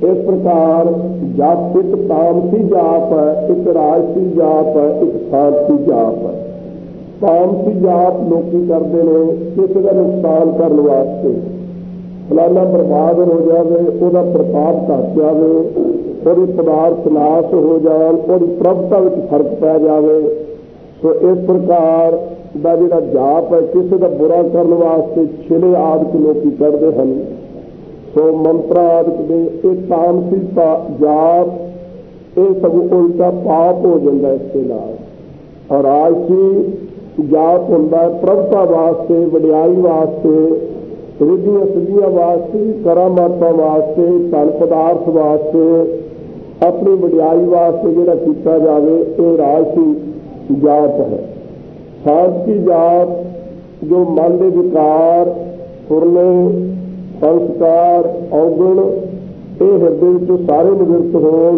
इस प्रकार जप एक तामसी जाप है, एक राजसी जाप है, एक साधसी जाप है। तामसी जाप लोग करते हैं किसी का नुकसान करने वास्ते, फलाना बर्बाद हो जाए, वह प्रताप घट जाए, और पदार्थ नाश हो जाए, और प्रभुता में फर्क पै जाए। सो इस प्रकार का जोड़ा जाप है किसी का बुरा करने वास्ते छिले आदि लोग करते हैं। सो मंत्र आदि ने एक तामसी जाप ये सब उल्टा पाप हो जाता है इसके नाल। और राजसी जाप होंदा है प्रभुता वास्ते, वडियाई वास्ते, रिद्धियां सिद्धियां वास्ते, करामातां वास्ते, धन पदार्थ वास्ते, अपनी वडियाई वास्ते जिहड़ा कीता जावे ये राजसी जाप है। साधकी जाप जो मन के विकार, फुरने, संस्कार, अवगुण ये हृदय विचों सारे निवृत्त हो,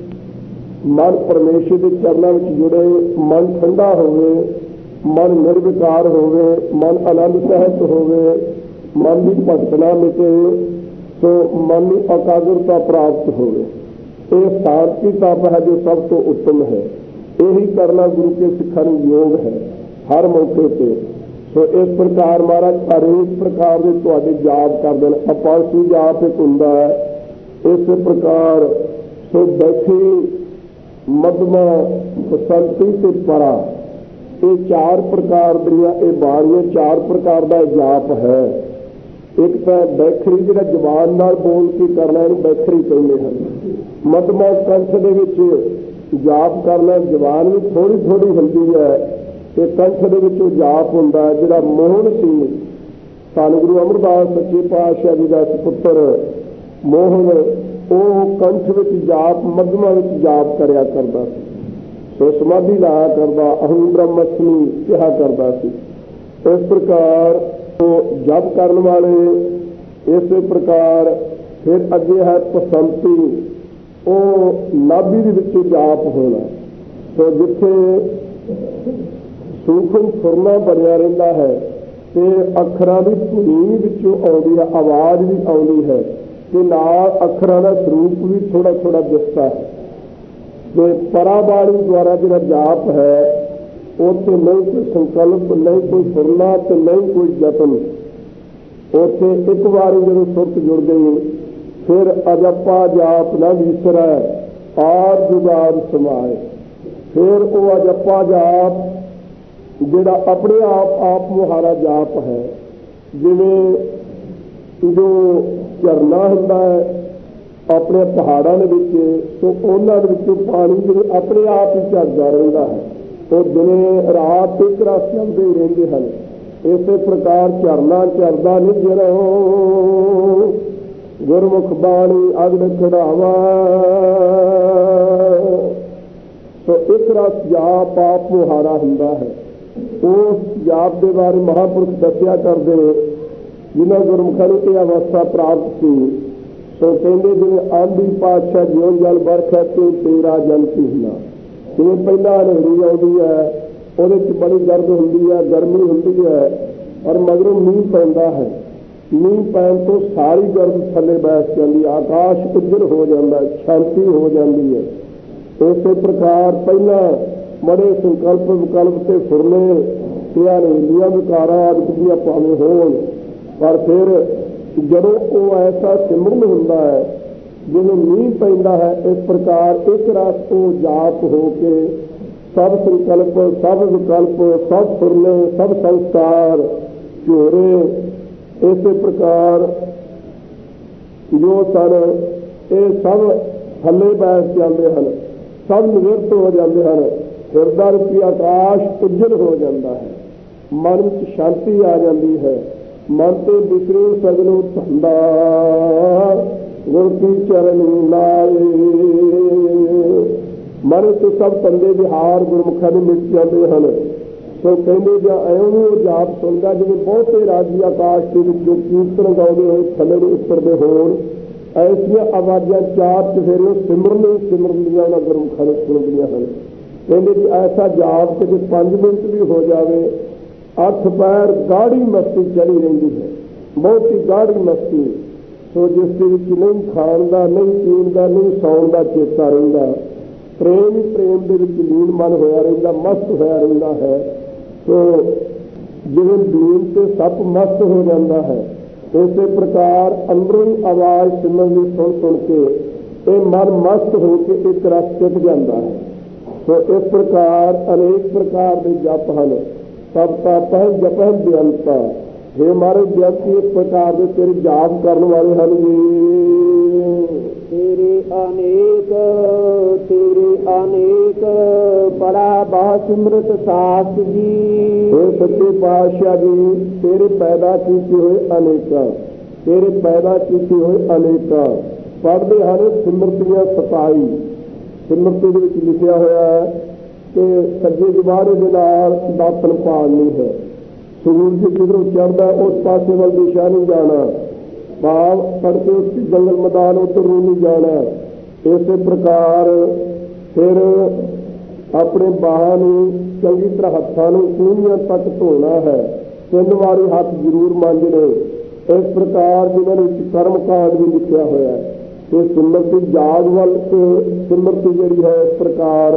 मन परमेश्वर के चरणों में जुड़े, मन ठंडा होवे, मन निर्विकार होवे, मन आनंद सहत होवे, मन की भटकना मिटे, तो मन की एकाग्रता प्राप्त होवे। ये शांति तप है जो सब तो उत्तम है। यही करना गुरु के सिखन योग है हर मौके पर। सो इस प्रकार महाराज हरेक प्रकार के तुहाडे जाप करते हैं। अपासी जाप एक हुंदा है, इस प्रकार सो बैठी मध्यमा बसंती से परा, ये चार प्रकार दियां ये बाणियां, चार प्रकार का जाप है। एक तो बैखरी जिहड़ा जबान नाल बोल के करना, इहनूं बैखरी कहते हैं। मध्यमा कंठ दे विच जाप करना, जबान भी थोड़ी थोड़ी हुंदी है, ते कंठ दे विचों जाप हुंदा है। जिहड़ा मोहन सी धन गुरु अमरदास सच्चे पातशाह जी का सुपुत्र मोहन, वो कंठ विच जाप, मध्यमा विच जाप करया करदा सी। सो समाधि लाया करदा, अहम ब्रह्मस्मि कहा करदा सी। इस प्रकार तो जप करने वाले इस प्रकार। फिर अगे है पसंती, वो नाभि दे विच जाप होना। तो जिथे सूखम फुरना बनया रहिंदा है, ते अखरां दी धुनी विचों आउंदी है, आवाज़ भी आउंदी है, ते नाल अखरां दा स्वरूप भी थोड़ा थोड़ा दिसदा है। ते पराबाणी द्वारा जिहड़ा जाप है, उत्थे नहीं कोई संकल्प, नहीं कोई फुरना, ते नहीं कोई जतन। उत्थे एक बार जदों सुरत जुड़ गई, फिर अजपा जाप न विसरै, आद जुगाद समाए। फिर वो अजपा जाप जिहड़ा अपने आप मुहारा जाप है, जिवें जो झरना हुंदा है अपने पहाड़ों के विच, तो उन्हां दे विचों पानी जिवें अपने आप ही झरदा रहिंदा है, तो दिने रात एक रस चलते ही रहंदे हन। इस प्रकार झरना झरदा निजरो, गुरमुख बाणी अग्न चढ़ावा। तो एक रस जाप आप मुहारा हुंदा है। उस जाप के बारे महापुरुष दसिया करते, जिन्हों गुरमुखों को यह अवस्था प्राप्त थी। सो कहते जिवें आंधी पातशाह ज्यों जल बरखै ते तेरा जल पीना। जिवें पहला हनेरी आउंदी है, ਉਹਦੇ ਚ बड़ी गर्द हुंदी है, गर्मी हुंदी है, और मगरों मींह पैंदा है। मींह पैन तो सारी गर्द थले बैठ जाती, आकाश उज्जर हो जाता है, शांति हो जाती है। इस प्रकार पहला बड़े संकल्प विकल्प से फुरने हनेरियां विकारा आदि भावें होण, पर फिर जदों वो ऐसा सिमरन हुंदा है जिवें मींह पैंदा है, इस प्रकार एक रस को जाप हो के सब संकल्प, सब विकल्प, सब फुरने, सब संस्कार झोरे इस प्रकार जो सन ये सब थले बैठ जाते हैं, सब निवृत्त हो जाते हैं। हृदय रूपी आकाश उज्जल हो जाता है, मन में शांति आ जाती है। मन से विसरे सगलो धंधा, गुर की चरणी लाए। मन से सब धंधे विहार गुरमुखा ने मिट जाते हैं। तो कहते जा एवं जाप सुनता जिवें बहुते राजी आकाश के विचों कीर्तन गाउंदे होए थले नूं उतरदे होण, ऐसियां आवाज़ां चार चफेरे सिमरन दियां उन्हां गुरमुखां ने सुणदियां हन। कहते जी ऐसा जाप कि 5 मिनट भी हो जाए, 8 पैर गाढ़ी मस्ती चढ़ी रही है, बहुत ही गाढ़ी मस्ती। ਸੋ ਜਿਸ ਦੇ ਵਿੱਚ ਨਹੀਂ ਖਾਣ ਦਾ, ਨਹੀਂ ਪੀਣ ਦਾ, ਨਹੀਂ ਸੌਣ ਦਾ ਚੇਤਾ ਰਹਿੰਦਾ, ਪ੍ਰੇਮ ਹੀ ਪ੍ਰੇਮ ਦੇ ਵਿੱਚ ਲੀਨ ਮਨ ਹੋਇਆ ਰਹਿੰਦਾ, ਮਸਤ ਹੋਇਆ ਰਹਿੰਦਾ ਹੈ। ਸੋ ਜਿਵੇਂ ਲੀਨ ਤੇ ਸੱਪ ਮਸਤ ਹੋ ਜਾਂਦਾ ਹੈ, ਇਸੇ ਪ੍ਰਕਾਰ ਅੰਦਰੋਂ ਹੀ ਆਵਾਜ਼ ਸਿਮਰਨ ਦੀ ਸੁਣ ਸੁਣ ਕੇ ਇਹ ਮਨ ਮਸਤ ਹੋ ਕੇ ਇੱਕ ਰਸ ਟਿਕ ਜਾਂਦਾ ਹੈ। ਸੋ ਇਸ ਪ੍ਰਕਾਰ ਅਨੇਕ ਪ੍ਰਕਾਰ ਦੇ ਜਪ ਹਨ। ਸਭ ਤਾਂ ਪਹਿਲ ਜਪਹਿ ਬੇਅੰਤਾ, हे हमारे व्यक्ति इस प्रकार के तेरे जाप करने वाले हैं जी। तेरे अनेक बड़ा बहुत सिमरत सास जी। हे सच्चे पातशाह जी, तेरे पैदा कीते हुए अनेक, तेरे पैदा कीते हुए अनेक पढ़ते हैं सिमरतियां 27। सिमरती ਦੇ ਵਿੱਚ ਲਿਖਿਆ ਹੋਇਆ ਹੈ ਕਿ ਸੱਜੇ ਜਵਾਰੇ ਦੇ ਨਾਲ ਦਾਤਨ ਪਾਲਣੀ ਹੈ। सूरज जिधरों चढ़ता उस पास वाल दिशा नहीं जाना, भाव तड़के उसकी जंगल मैदान उधर नहीं जाना। इस प्रकार फिर अपने बाहां चंगी तरह हत्थों कूनियां तक धोना है, 3 वारी हाथ जरूर मांजने। इस प्रकार जिन्होंने कर्म कांड भी लिखा हुआ है कि सिमरती जाग वाल सिमरती जी है। इस प्रकार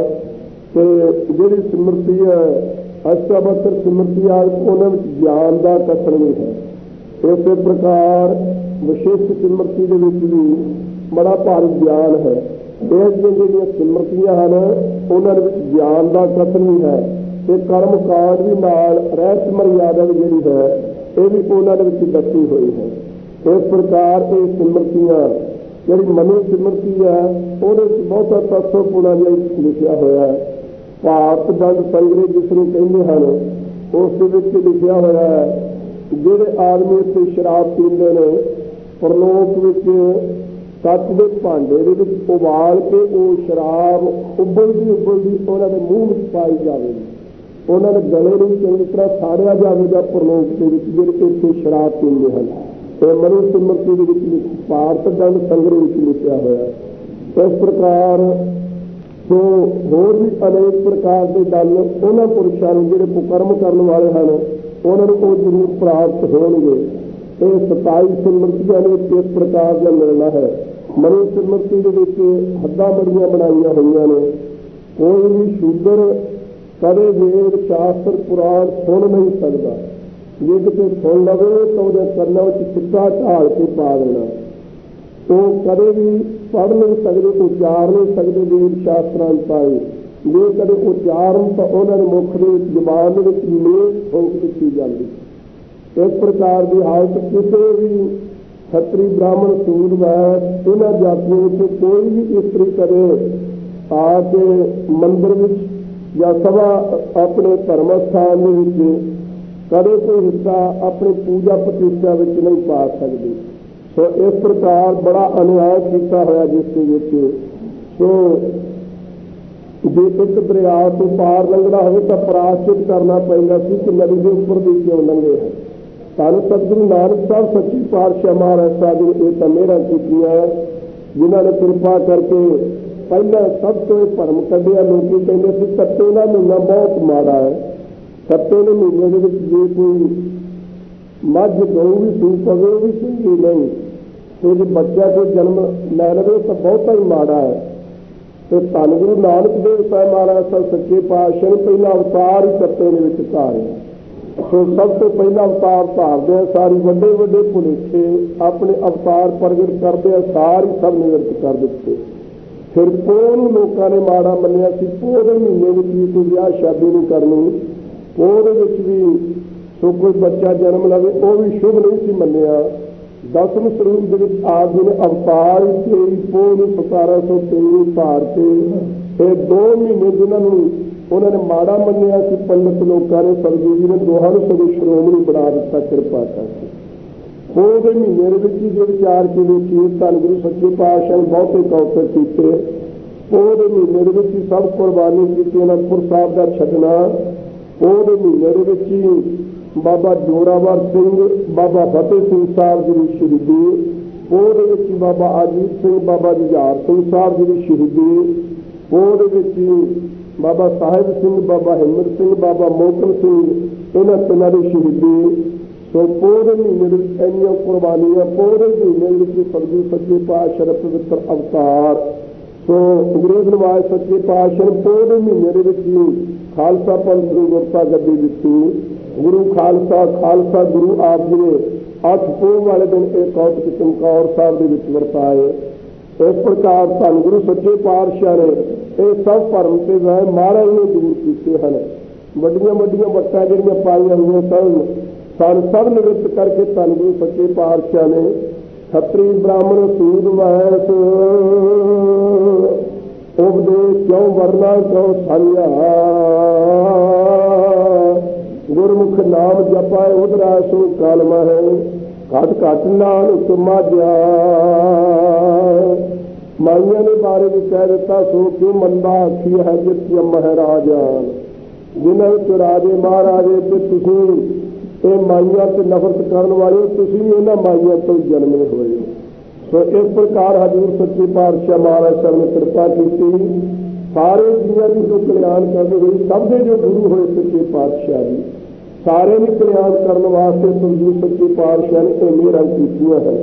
जी सिमरती है अष्टावक्र सिमरती उन्होंने ज्ञान का कथन भी है। इस प्रकार विशिष्ट सिमरती के भी बड़ा भारी ज्ञान है। यह जो सिमरतियां हैं उन्होंने ज्ञान का कथन भी है, तो कर्म कांड भी नाल रहस्य मर्यादा भी जी है ये भी उन्होंने दसी हुई है। इस प्रकार ये सिमरतियां जी मनु सिमरती है वो बहुता तत्वपूर्ण लिखा हुआ है। ਭਾਰਤ ਦੰਡ ਸੰਗ੍ਰਹਿ जिस ਨੂੰ ਕਹਿੰਦੇ ਹਨ ਉਸ ਦੇ ਵਿੱਚ ਲਿਖਿਆ ਹੋਇਆ ਹੈ ਜਿਹੜੇ ਆਦਮੀ ਇੱਥੇ ਸ਼ਰਾਬ ਪੀਂਦੇ ਨੇ ਪਰਲੋਕ ਵਿੱਚ ਕੱਚ ਦੇ ਭਾਂਡੇ ਦੇ ਵਿੱਚ ਉਬਾਲ ਕੇ ਉਹ ਸ਼ਰਾਬ ਉਬਲਦੀ ਉਹਨਾਂ ਦੇ ਮੂੰਹ ਵਿੱਚ ਪਾਈ ਜਾਵੇਗੀ, ਉਹਨਾਂ ਦੇ ਗਲੇ ਨੂੰ ਚੰਗੀ ਤਰ੍ਹਾਂ ਸਾੜਿਆ ਜਾਵੇਗਾ ਪਰਲੋਕ ਦੇ ਵਿੱਚ ਜਿਹੜੇ ਇੱਥੇ ਸ਼ਰਾਬ ਪੀਂਦੇ ਹਨ। ਤੇ ਮਨੁ ਸਿਮਰਤੀ ਦੇ ਵਿੱਚ ਭਾਰਤ ਦੰਡ ਸੰਗ੍ਰਹਿ ਵਿੱਚ ਲਿਖਿਆ ਹੋਇਆ ਹੈ। ਇਸ ਪ੍ਰਕਾਰ सो होर भी अनेक प्रकार के दल उन्होंने पुरुषों जो कुकर्म करने वाले हैं उन्होंने वो जरूर प्राप्त होंगे। ये 27 सिमरतियां ने किस प्रकार का मिलना है। मनु सिमरती के हद्दां बड़ियां बनाई हुई ने। कोई भी शूद्र कदे वेद शास्त्र पुराण सुन नहीं सकता, जे कितने सुन लवे तो वो करना चिट्टा ढाल के पा देना। तो कदे भी पढ़ नहीं सकते, उचार नहीं सकते वेद शास्त्रां पाए। जे कदे उचारण तो उन्होंने मुख के जबान मेज ठोक दी जाती। इस प्रकार की हालत किसी भी खत्री ब्राह्मण सूद वैद इन्होंने जातियों से कोई भी इस्त्री करे आके मंदिर में या सभा अपने धर्म स्थान कदे कोई हिस्सा अपनी पूजा प्रतिष्ठा में नहीं पा सकती। सो इस प्रकार बड़ा अन्याय किया होया जिसके विच। सो जे एक दरिया तो पार लंघना हो तो प्रायश्चित करना पेगा कि नदी के उपर भी क्यों लंघे है। सानू सतगुरु नानक साहब सच्ची पातशाह महाराज साहब ने ये तो मेहर कीतियां जिन्होंने कृपा करके पहला सब तो भरम कढ़िया। लोग कहते थे कत्ते का महीना बहुत माड़ा है, कत्ते के महीने के जे कोई मझ गऊ भी सू पवे भी चंगी नहीं, तो जो बच्चा कोई जन्म लै लवे तो बहुता ही माड़ा है। तो धन गुरु नानक देव साहब महाराज साहब सच्चे पातशाह ने पहला अवतार ही कत्ते ने धारिया। तो सब तो पहला अवतार धारदे सारी वड्डे वड्डे भुलेखे अपने अवतार प्रगट करदे सारी सब निवृत्त कर दिते। फिर पोह नूं लोकां ने माड़ा मन्निया सी, पोह दे महीने में भी कोई ब्याह शादी नहीं करनी, पोह दे विच भी सो कोई बच्चा जन्म लवे वो भी शुभ नहीं सी मन्निया। 10वें स्वरूप के आदमी ने अवतार 23 पोह 1723 धार के ये 2 महीने जिन्होंने उन्होंने माड़ा मन्निया कि पंडित लोगों ने सरजू जी ने दोहां सगों श्रोमणी बना दिता कृपा करके। पोह के महीने के जो विचार के देखिए धन गुरु सच्चे पातशाह ने बहुते कौशल किए। पोह के महीने के सब कुर्बानी की अनंदपुर साहब का छड्डना। पोह के महीने के बाबा जोरावर सिंह बाबा फतेह सिंह साहब जी की शहीदी। पोह के बाबा अजीत सिंह बाबा जुझार सिंह साहब जी की शहीदी। पोह बाबा साहिब सिंह बाबा हिम्मत सिंह बाबा मोहकम सिंह इन्होंने तिना की शहीदी। ਸੋ ਪੋਹ ਦੇ ਮਹੀਨੇ ਦੇ ਵਿੱਚ ਇੰਨੀਆਂ ਕੁਰਬਾਨੀਆਂ, ਪੋਹ ਦੇ ਮਹੀਨੇ ਵਿੱਚ ਸਤਿਗੁਰੂ ਸੱਚੇ ਪਾਤਸ਼ਾਹ ਦਾ ਪਵਿੱਤਰ ਅਵਤਾਰ। ਸੋ ਅੰਗਰੇਜ਼ ਨਵਾਜ਼ ਸੱਚੇ ਪਾਤਸ਼ਾਹ ਨੇ ਪੋਹ ਦੇ ਮਹੀਨੇ ਦੇ ਵਿੱਚ ਹੀ ਖਾਲਸਾ ਪੰਥ ਨੂੰ ਗੁਰਤਾ ਗੱਦੀ ਦਿੱਤੀ। ਗੁਰੂ ਖਾਲਸਾ ਗੁਰੂ ਆਪ ਜੀ ਨੇ 8 ਪੋਹ ਵਾਲੇ ਦਿਨ ਇਹ ਕੌਤਕ ਚਮਕੌਰ ਸਾਹਿਬ ਦੇ ਵਿੱਚ ਵਰਤਾਏ। ਇਸ ਪ੍ਰਕਾਰ ਧੰਨ ਗੁਰੂ ਸੱਚੇ ਪਾਤਸ਼ਾਹ ਨੇ ਇਹ ਸਭ ਭਰਮ ਤੇ ਵਹਿਮ ਮਹਾਰਾਜ ਨੇ ਦੂਰ ਕੀਤੇ ਹਨ। ਵੱਡੀਆਂ ਵੱਡੀਆਂ ਵੱਟਾਂ ਜਿਹੜੀਆਂ ਪਾਈਆਂ ਹੋਈਆਂ ਸਾਨੂੰ ਸਭ ਨਿਵਰਤ ਕਰਕੇ ਧੰਨ ਗੁਰੂ ਸੱਚੇ ਪਾਤਸ਼ਾਹ ਨੇ ਖੱਤਰੀ ਬ੍ਰਾਹਮਣ ਸੂਦ ਵੈਸ ਉਪਦੇਸ਼ ਕਿਉਂ ਵਰਨਾ ਕਿਉਂ ਸਾਲਿਆ। ਗੁਰਮੁਖ ਨਾਮ ਜਪਾਏ ਉਧਰਾ ਸੋ ਕਲਮ ਹੈ ਘਟ ਘਟ ਨਾਨਕ ਮਾਝਾ। ਮਾਈਆਂ ਦੇ ਬਾਰੇ ਵੀ ਕਹਿ ਦਿੱਤਾ ਸੋ ਕਿਉਂ ਮੰਦਾ ਆਖੀ ਹੈ ਜਿਤਿ ਮਹਾਰਾਜਾ। ਜਿਨ੍ਹਾਂ ਵਿੱਚ ਰਾਜੇ ਮਹਾਰਾਜੇ ਤੇ ਤੁਸੀਂ ਇਹ ਮਾਈਆਂ ਤੇ ਨਫ਼ਰਤ ਕਰਨ ਵਾਲੇ ਤੁਸੀਂ ਇਹਨਾਂ ਮਾਈਆਂ ਤੋਂ ਜਨਮੇ ਹੋਏ। ਸੋ ਇਸ ਪ੍ਰਕਾਰ ਹਜ਼ੂਰ ਸੱਚੇ ਪਾਤਸ਼ਾਹ ਮਹਾਰਾਜ ਸਾਹਿਬ ਨੇ ਕਿਰਪਾ ਕੀਤੀ। ਸਾਰੇ ਜੀਆਂ ਦੀ ਜੋ ਕਲਿਆਣ ਕਰਦੇ ਹੋਏ ਸਭ ਦੇ ਜੋ ਗੁਰੂ ਹੋਏ ਸੱਚੇ ਪਾਤਸ਼ਾਹ ਜੀ ਸਾਰੇ ਨੂੰ ਕਲਿਆਣ ਕਰਨ ਵਾਸਤੇ ਹਜ਼ੂਰ ਸੱਚੇ ਪਾਤਸ਼ਾਹ ਨੇ ਇਹ ਮਿਹਰਾਂ ਕੀਤੀਆਂ ਹਨ।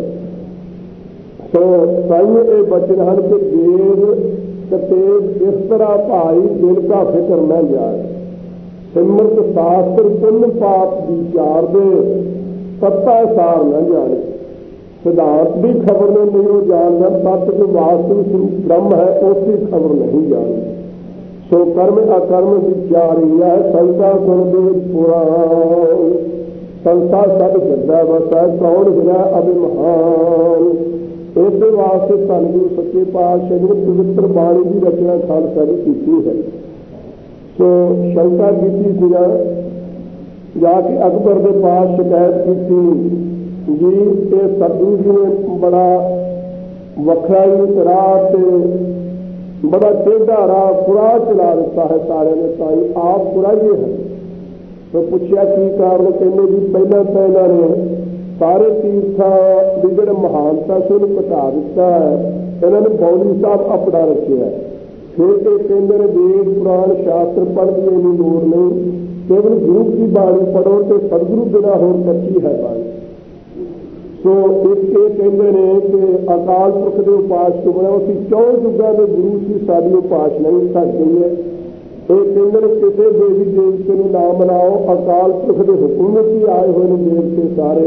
ਸੋ ਸਾਈਂ ਇਹ ਬਚਨ ਹਨ ਕਿ ਦੇਵ ਕਤੇਬ ਇਸ ਤਰ੍ਹਾਂ ਭਾਈ ਦਿਲ ਕਾ ਫਿਕਰ ਨਾ ਜਾਏ। ਸਿਮਰਤ ਸ਼ਾਸਤਰ ਪੁੰਨ ਪਾਪ ਵਿਚਾਰ ਦੇ ਸੱਤਾ ਸਾਰ ਨਾ ਜਾਣੇ। ਸਿਧਾਂਤ ਦੀ ਖਬਰ ਨੂੰ ਨਹੀਂ ਉਹ ਜਾਣਦਾ ਤੱਤ ਜੋ ਵਾਸਤਵਿਕ ਸਰੂਪ ਬ੍ਰਹਮ ਹੈ ਉਸਦੀ ਖਬਰ ਨਹੀਂ ਜਾਣਦਾ। ਸੋ ਕਰਮ ਅਕਰਮ ਵਿਚਾਰੀ ਹੈ ਸੰਤਾ ਗੁਣ ਦੇ ਪੁਰਾਣ। ਸੰਤਾ ਸਭ ਜੱਦਾ ਵਸੈ ਕੌਣ ਹਿਰਾ ਅਭਿਮਾਨ। ਇਸੇ ਵਾਸਤੇ ਧੰਨ ਗੁਰੂ ਸੱਚੇ ਪਾਤਸ਼ਾਹ ਨੇ ਪਵਿੱਤਰ ਬਾਣੀ ਦੀ ਰਚਨਾ ਖਾਲਸਾ ਦੀ ਕੀਤੀ ਹੈ। ਸੋ ਸ਼ੰਕਾ ਕੀਤੀ ਸੀਗਾ ਜਾ ਕੇ ਅਕਬਰ ਦੇ ਪਾਸ ਸ਼ਿਕਾਇਤ ਕੀਤੀ ਜੀ ਇਹ ਸਤਿਗੁਰੂ ਜੀ ਨੇ ਬੜਾ ਵੱਖਰਾ ਹੀ ਰਾਹ ਤੇ ਬੜਾ ਟੇਢਾ ਰਾਹ ਪੁਰਾ ਚਲਾ ਦਿੱਤਾ ਹੈ ਸਾਰਿਆਂ ਨੇ ਤਾਂ ਆਪ ਪੁਰਾਈਏ ਹੈ। ਸੋ ਪੁੱਛਿਆ ਕੀ ਕਾਰਨ। ਕਹਿੰਦੇ ਜੀ ਪਹਿਲਾਂ ਤਾਂ ਇਹਨਾਂ ਨੇ ਸਾਰੇ ਤੀਰਥਾਂ ਦੀ ਜਿਹੜੇ ਮਹਾਨਤਾ ਸੀ ਉਹਨੂੰ ਘਟਾ ਦਿੱਤਾ ਹੈ। ਇਹਨਾਂ ਨੇ ਬੌਲੀ ਸਾਹਿਬ ਆਪਣਾ ਰੱਖਿਆ। ਫਿਰ ਇਹ ਕਹਿੰਦੇ ਨੇ ਵੇਦ ਪੁਰਾਣ ਸ਼ਾਸਤਰ ਪੜ੍ਹਨ ਦੀ ਇੰਨੀ ਲੋੜ ਨਹੀਂ, ਕੇਵਲ ਗੁਰੂ ਦੀ ਬਾਣੀ ਪੜ੍ਹੋ ਤੇ ਸਤਿਗੁਰੂ ਬਿਨਾਂ ਹੋਰ ਕੱਚੀ ਹੈ ਬਾਣੀ। ਸੋ ਇੱਕ ਇਹ ਕਹਿੰਦੇ ਨੇ ਕਿ ਅਕਾਲ ਪੁਰਖ ਦੇ ਉਪਾਸਕ ਬਣੋ। ਅਸੀਂ 4 ਯੁੱਗਾਂ ਦੇ ਗੁਰੂ ਸੀ, ਸਾਡੀ ਉਪਾਸਨਾ ਹੀ ਘੱਟ ਗਈ ਹੈ। ਇਹ ਕਹਿੰਦੇ ਨੇ ਕਿਸੇ ਦੇਵੀ ਦੇਵਤੇ ਨੂੰ ਨਾ ਮਨਾਓ, ਅਕਾਲ ਪੁਰਖ ਦੇ ਹੁਕਮ ਵਿੱਚ ਹੀ ਆਏ ਹੋਏ ਨੇ ਦੇਵਤੇ ਸਾਰੇ।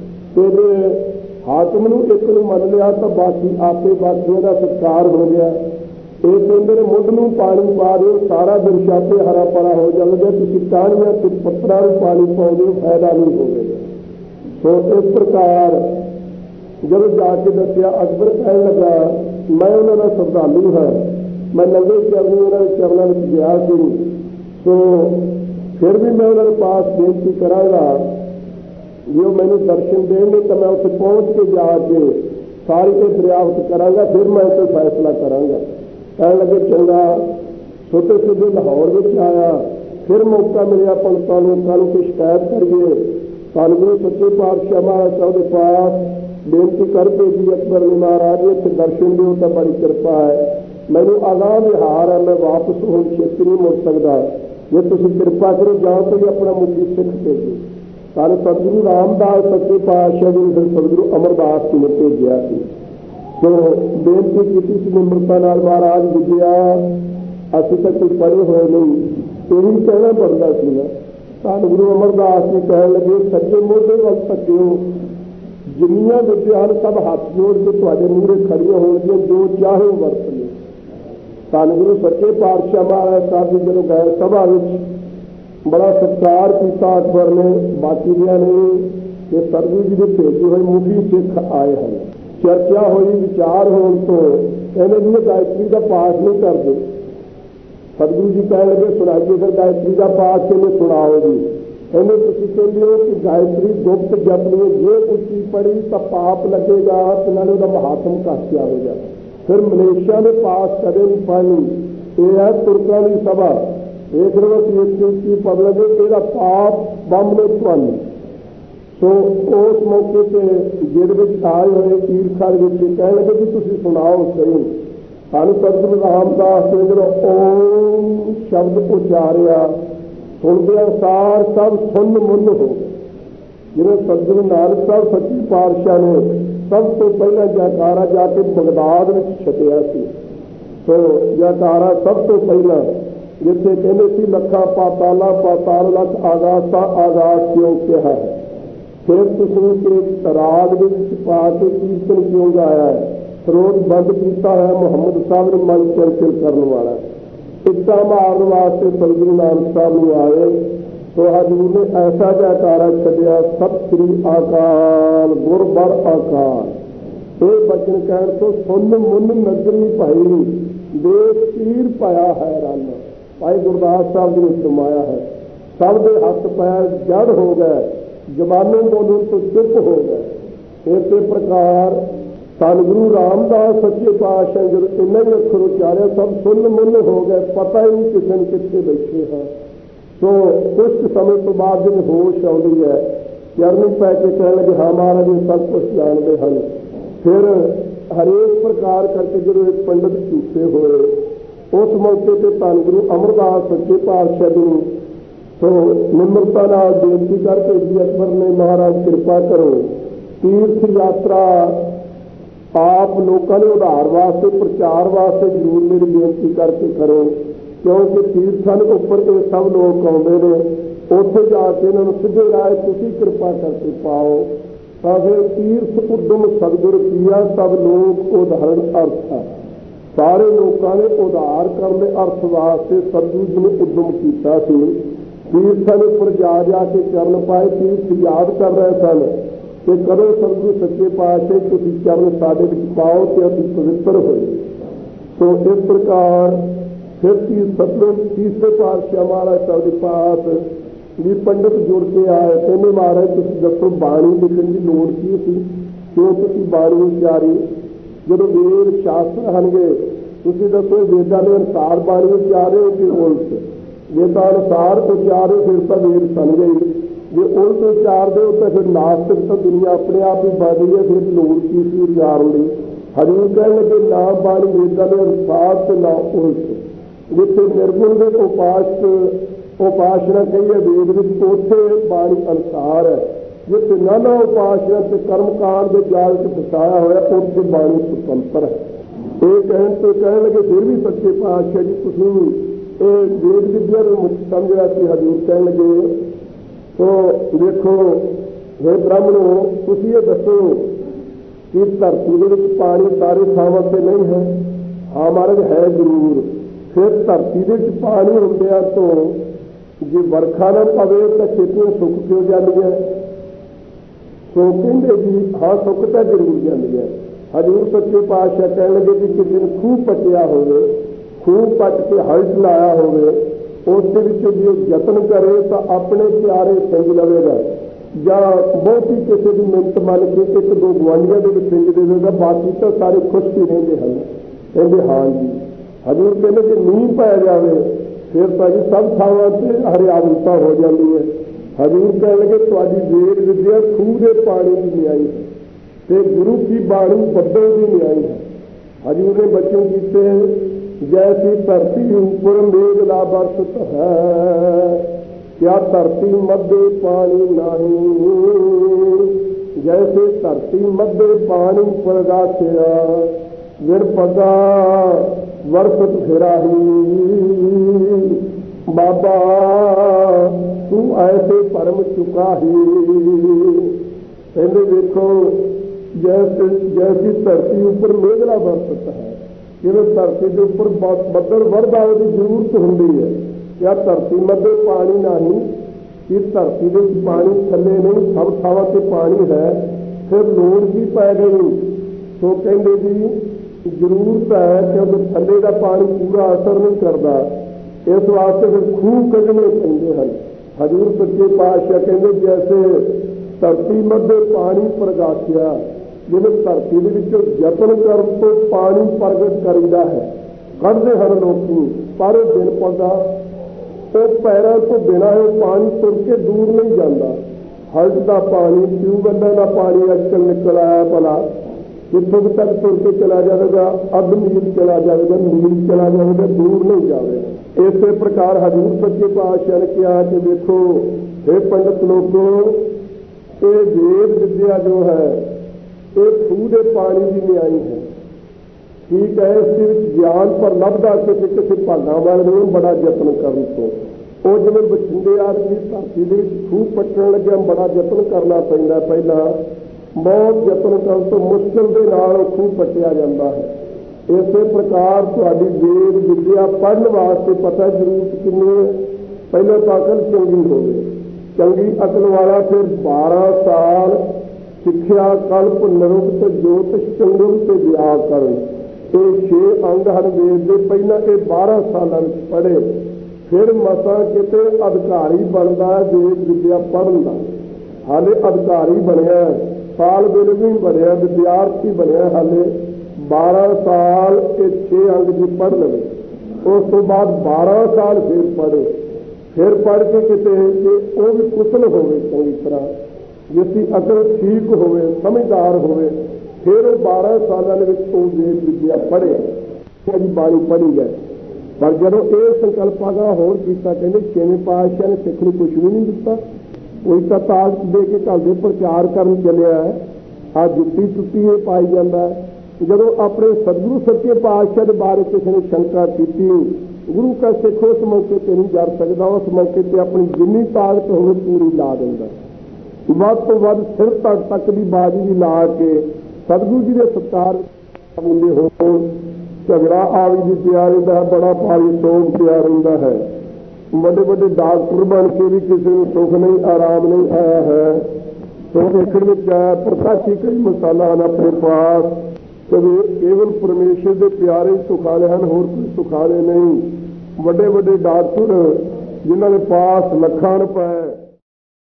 ਤੇ ਹਾਕਮ ਨੂੰ ਇੱਕ ਨੂੰ ਮੰਨ ਲਿਆ ਤਾਂ ਬਾਕੀ ਆਪੇ ਬਾਕੀਆਂ ਦਾ ਸਤਿਕਾਰ ਹੋ ਗਿਆ। ਇਹ ਕਹਿੰਦੇ ਨੇ ਮੁੱਢ ਨੂੰ ਪਾਣੀ ਪਾ ਦਿਓ, ਸਾਰਾ ਦਿਨ ਛਾਪੇ ਹਰਾ ਭਰਾ ਹੋ ਜਾਵੇਗਾ। ਤੁਸੀਂ ਟਾਹਣੀਆਂ ਤੇ ਪੱਥਰਾਂ ਨੂੰ ਪਾਣੀ ਪਾਉਂਦੇ ਹੋ, ਫਾਇਦਾ ਨਹੀਂ ਹੋਵੇਗਾ। ਸੋ ਇਸ ਪ੍ਰਕਾਰ ਜਦੋਂ ਜਾ ਕੇ ਦੱਸਿਆ ਅਕਬਰ ਕਹਿਣ ਲੱਗਾ ਮੈਂ ਉਹਨਾਂ ਦਾ ਸ਼ਰਧਾਲੂ ਹਾਂ, ਮੈਂ ਨੰਗੇ ਚਰਨੀ ਉਹਨਾਂ ਦੇ ਚਰਨਾਂ ਵਿੱਚ ਗਿਆ ਸੀ। ਸੋ ਫਿਰ ਵੀ ਮੈਂ ਉਹਨਾਂ ਦੇ ਪਾਸ ਬੇਨਤੀ ਕਰਾਂਗਾ ਜੇ ਉਹ ਮੈਨੂੰ ਦਰਸ਼ਨ ਦੇਣਗੇ ਤਾਂ ਮੈਂ ਉੱਥੇ ਪਹੁੰਚ ਕੇ ਜਾ ਕੇ ਸਾਰੀ ਇਹ ਦਰਿਆਵਤ ਕਰਾਂਗਾ, ਫਿਰ ਮੈਂ ਕੋਈ ਫੈਸਲਾ ਕਰਾਂਗਾ। ਕਹਿਣ ਲੱਗੇ ਚੰਗਾ। ਛੋਟੇ ਛੋਟੇ ਲਾਹੌਰ ਵਿੱਚ ਆਇਆ, ਫਿਰ ਮੌਕਾ ਮਿਲਿਆ ਪੰਡਤਾਂ ਲੋਕਾਂ ਨੂੰ ਕਿ ਸ਼ਿਕਾਇਤ ਕਰੀਏ। ਧੰਨ ਗੁਰੂ ਸੱਚੇ ਪਾਤਸ਼ਾਹ ਮਹਾਰਾਜ ਸਾਹਿਬ ਦੇ ਪਾਸ ਬੇਨਤੀ ਕਰਕੇ ਜੀ ਅਕਬਰ ਨੇ ਮਹਾਰਾਜ ਇੱਥੇ ਦਰਸ਼ਨ ਦਿਓ ਤਾਂ ਬੜੀ ਕਿਰਪਾ ਹੈ। ਮੈਨੂੰ ਅਗਾਹ ਵਿਹਾਰ ਹੈ, ਮੈਂ ਵਾਪਸ ਹੁਣ ਛੇਤੀ ਨਹੀਂ ਮੁੜ ਸਕਦਾ। ਜੇ ਤੁਸੀਂ ਕਿਰਪਾ ਕਰੋ ਜਾਂ ਕੋਈ ਆਪਣਾ ਮੁਖੀ ਸਿੱਖ ਭੇਜੋ। ਧੰਨ ਸਤਿਗੁਰੂ ਰਾਮਦਾਸ ਸੱਚੇ ਪਾਤਸ਼ਾਹ ਜੀ ਨੇ ਸਤਿਗੁਰੂ ਅਮਰਦਾਸ ਜੀ ਨੇ ਭੇਜਿਆ ਸੀ। ਸੋ ਬੇਨਤੀ ਕੀਤੀ ਸੀ ਨਿਮਰਤਾ ਨਾਲ ਮਹਾਰਾਜ ਵਿਦਿਆ ਅਸੀਂ ਤਾਂ ਕੁਝ ਪੜ੍ਹੇ ਹੋਏ ਨਹੀਂ, ਇਹੀ ਕਹਿਣਾ ਬਣਦਾ ਸੀਗਾ। ਧੰਨ ਗੁਰੂ ਅਮਰਦਾਸ ਜੀ ਕਹਿਣ ਲੱਗੇ ਸੱਜੇ ਮੋਢੇ ਵੱਲ ਧੱਕਿਓ, ਜਿੰਨੀਆਂ ਵਿਦਿਆ ਹਨ ਸਭ ਹੱਥ ਜੋੜ ਕੇ ਤੁਹਾਡੇ ਮੂਹਰੇ ਖੜੀਆਂ ਹੋਣਗੀਆਂ, ਜੋ ਚਾਹੇ ਵਰਤ ਲਿਓ। ਧੰਨ ਗੁਰੂ ਸੱਚੇ ਪਾਤਸ਼ਾਹ ਮਹਾਰਾਜ ਸਾਹਿਬ ਜੀ ਜਦੋਂ ਗਏ ਸਭਾ ਵਿੱਚ ਬੜਾ ਸਤਿਕਾਰ ਕੀਤਾ ਅਕਬਰ ਨੇ ਬਾਕੀਆਂ ਨੇ ਕਿ ਸਤਿਗੁਰੂ ਜੀ ਦੇ ਭੇਜੇ ਹੋਏ ਮੁਖੀ ਸਿੱਖ ਆਏ ਹਨ। ਚਰਚਾ ਹੋਈ, ਵਿਚਾਰ ਹੋਣ ਤੋਂ ਕਹਿੰਦੇ ਜੀ ਗਾਇਤਰੀ ਦਾ ਪਾਠ ਨਹੀਂ ਕਰਦੇ। ਸਤਿਗੁਰੂ ਜੀ ਕਹਿਣ ਲੱਗੇ ਸੁਣਾਈਏ ਫਿਰ ਗਾਇਤਰੀ ਦਾ ਪਾਠ ਕਿਵੇਂ ਸੁਣਾਓ ਜੀ। ਕਹਿੰਦੇ ਤੁਸੀਂ ਕਹਿੰਦੇ ਹੋ ਕਿ ਗਾਇਤਰੀ ਗੁਪਤ ਜਪਣੀ ਹੈ, ਜੇ ਉੱਚੀ ਪੜੀ ਤਾਂ ਪਾਪ ਲੱਗੇਗਾ ਤੇ ਨਾਲੇ ਉਹਦਾ ਮਹਾਤਮ ਘੱਟ ਜਾਵੇਗਾ। ਫਿਰ ਮਲੇਸ਼ੀਆ ਦੇ ਪਾਸ ਕਦੇ ਨਹੀਂ ਪੜ੍ਹਨੀ, ਇਹ ਹੈ ਤੁਰਕਾਂ ਦੀ ਸਭਾ। ਦੇਖ ਲਓ ਕਿ ਇੱਕ ਉੱਚੀ ਪੜ ਲਗੇ ਇਹਦਾ ਪਾਪ ਬੰਬ ਨੇ ਤੁਹਾਨੂੰ। ਸੋ ਉਸ ਮੌਕੇ ਤੇ ਜਿਹਦੇ ਵਿੱਚ ਆਏ ਹੋਏ ਈਰਖਾ ਦੇ ਵਿੱਚ ਕਹਿਣ ਲੱਗੇ ਕਿ ਤੁਸੀਂ ਸੁਣਾਓ ਸਹੀ। ਸਾਨੂੰ ਸਤਿਗੁਰੂ ਰਾਮਦਾਸ ਨੇ ਜਦੋਂ ਓਮ ਸ਼ਬਦ ਉਚਾਰਿਆ ਸੁਣਦੇ ਅਨੁਸਾਰ ਸਭ ਸੁੰਨ ਮੁੰਨ ਹੋ ਗਏ। जिन्हें सतगुरु नानक साहब सच्ची पातशाह ने सब तो पहला जयकारा जाके बगदाद में छटिया सी। तो जयकारा सब तो पहला जिथे कहते सी लखा पाताला पाताल लख आगासा आगास क्यों कहा है। फिर तुम एक राग पा के कीर्तन क्यों गाया है। स्रोत बंद किया है मुहम्मद साहब ने मन चंचल करने वाला इतना मारने वास्ते सतगुरु नानक साहब में आए। तो हजूर ने ऐसा जयकारा छड़िया सत श्री अकाल गुर बर अकाल। ये बचन कहने तो सुन मुन नगरी भाई देश पीर पाया है रन। भाई गुरदास साहब जी ने फरमाया है सब के हथ पैर जड़ हो गए जबानों बोलूं तो चुप हो गए। इस प्रकार सतगुरु रामदास सच्चे पातशाह जो इन्हें ही अखर उचारे सब सुन मुन हो गए पता ही नहीं किसी ने कितने बैठे हैं। तो कुछ समय तो बाद जिन्हें होश आती है चरनी पै के कह लगे हाँ महाराज सब कुछ जानते हैं। फिर हरेक प्रकार करके जो एक पंडित झूठे हुए उस मौके पर धन गुरु अमरदास सच्चे पातशाह जी तो निम्रता नाल बेनती करके जी अकबर ने महाराज कृपा करो तीर्थ यात्रा आप लोगों ने उधार वास्ते प्रचार वास्ते जरूर मेरी बेनती करके करो क्योंकि तीर्थां उपर ये सब लोग आते हैं उत्थे जाके इन्होंने सीधे राय तुसी कृपा करके पाओ। तो फिर तीर्थ उद्यम सतगुर किया सब लोग उदाहरण अर्थ है। सारे लोगों ने उधार करने अर्थ वास्ते सतगुरु जी ने उद्यम किया। तीर्थां उपर जाके चरण पाए तीर्थ याद कर रहे सन कि कदों सतगुरु सच्चे पातशाह तुसी चरण साडे विच पाओ तो असीं पवित्र होए। तो इस प्रकार फिर सतगुरु तीसरे पातशाह महाराज साहब के पास भी पंडित जुड़ के आए कहने महाराज तुम दसो बाणी लिखण की लोड़ की सी क्यों तुम बाणी उचारी जो वेद शास्त्र हनगे तुम दसो वेदा के अनुसार बाणी उचारे हो कि उल्ट वेदा अनुसार उचारे फिर तो वेद सन गई जे उल्ट उचार दो तो फिर नास्तिक तो दुनिया अपने आप ही बढ़ गई है फिर लोड़ की सी उचारण की। हजूर कह लगे ना बाणी वेदा के अनुसार तो ना उल्ट जिथे निर्गुण के उपासना कही है वेद में उथे बाणी अनुसार है। जिथे नाना उपासना से कर्मकांड के जाल से फसाया हुआ उसे बाणी स्वतंत्र है। ये कहने तो कहने लगे फिर भी सच्चे पातशाह जी तुम वेद विद्या को मुक्त समझ रहा कि हजूर कह लगे तो देखो हे ब्राह्मणों तुम ये दसो कि धरती के पानी सारे थावां से नहीं है। हाँ महाराज है जरूर। फिर धरती के पानी होंगे तो जे वर्खा न पवे तो खेतियां सुक क्यों जांदियां। सो कहते जी हाँ सुक तो जरूर जांदियां। हजूर सच्चे पातशाह कह लगे कि किसी ने खूह पटिया होवे खूह पट के हल चलाया होवे उसके जो यत्न करे तो अपने प्यारे सिंज लवेगा या बहुत ही किसी की मिन्नत मन के एक दो गुआढ़ियों के सिंज देगा बाकी तो सारे खुश ही रहते हैं। कहते हाँ जी। हजूर कहते कि नींह पै जाए फिर तो जी सब थावां से हरियावलता हो जाती है। हजूर कह लगे तुहाडी वेद विद्या खूह के पानी की न्याई है तो गुरु की बाणी बदल की न्याई है। हजूर ने बच्चों किए जैसी धरती ऊपर मेघला बरसत है क्या धरती मध्य पानी नहीं। जैसे धरती मध्य पानी प्रगाथया निरपदा वर्षत फिराही। बाबा तू ऐसे परम चुका ही। कहते देखो जैसी धरती ऊपर मेघला बरसत है कि धरती के उपर बदल वरदा की जरूरत होंगी है क्या धरती मध्य पानी नहीं कि धरती के पानी थले नहीं सब थावां से पानी है फिर लोड़ की पै गई। तो कहते जी जरूरत है क्योंकि थले का पानी पूरा असर नहीं करता इस वास्ते फिर खूह कढ़ने पेंदे हैं। हजूर सच्चे पातशाह कहते जैसे धरती मध्य पानी प्रगाथया जिन्हें धरती के यत्न कर तो पानी प्रगट करीदा है कढ़ते हैं लोग पर दिन पौधा तो पैरों तो बिना पानी तुर के दूर नहीं जाता। हल्ट का पानी ट्यूबवेलों का पानी अजकल निकल आया भला कितों तक तुर के चला जाएगा अध मील चला जाएगा मील चला जाएगा दूर नहीं जाएगा। इस प्रकार हजूर सच्चे पातशाह ने कहा कि देखो हे पंडित लोगों ये वेद विद्या जो है ये खूह के पानी की न्याई है। ठीक है, इस ज्ञान पर लभदा किसी भागा वाले ने बड़ा यत्न करने तो वो जिवें बठिंडे आदमी धरती के खूह पट्टन लगे बड़ा यत्न करना पैंदा। पहला बहुत यत्न करने तो मुश्किल के नाल खूह पट्टिया जाता है। इस प्रकार तुहाडी वेद विद्या पढ़ने वास्ते पता जरूरत कितनी है। पहले तो अकल चंगी होवे, चंगी अकल वाला फिर 12 साल सिक्ख्या कल्प निरुक्त ज्योतिष चंगुल ते व्याकरण, ये 6 अंग हर वेद के। पहला ये 12 साल पढ़े, फिर मसा किते अधिकारी बनता है वेद विद्या पढ़न का। हाले अधिकारी बनया, साल बिल भी बनया, विद्यार्थी बनया, हाले 12 साल ये 6 अंग की पढ़ लवे। उस तो बाद 12 साल फिर पढ़े, फिर पढ़ के किते वो भी कुशल होवे चंगी तरह, जिसकी अकल ठीक होवे, समझदार होवे, फिर वो 12 सालों के वेद विद्या पढ़े, अभी बाणी पढ़ी गए। पर जदों ये संकल्प आगा होर किया, कहते 6वें पातशाह ने सिख नूं कुछ भी नहीं दिता, कोई तो ताज दे के घर के प्रचार करन चलिया है। आ जुत्ती टुट्टी ये पाई जाता है। जदों अपने सतगुरु सच्चे पातशाह के बारे किसी ने शंका की, गुरु का सिख उस मौके पर नहीं जर सकता, उस मौके पर अपनी जिन्नी ताकत हो पूरी ला देंदा, वध तो वध सिर तक की बाजी भी ला के सतगुरु जी के सत्कार बोले हो। झगड़ा आवी भी पिया रहा है, बड़ा भारी सोग पिया रहा है। बड़े बड़े डॉक्टर बन के भी किसी को सुख नहीं, आराम नहीं आया है। तो देखने में आया प्रकाशी कई मसाला अपने पास, कभी केवल परमेश्वर के प्यारे सुखाने हैं, होर कोई सुखाने नहीं। बड़े बड़े डॉक्टर जिन्होंने पास लखान रुपए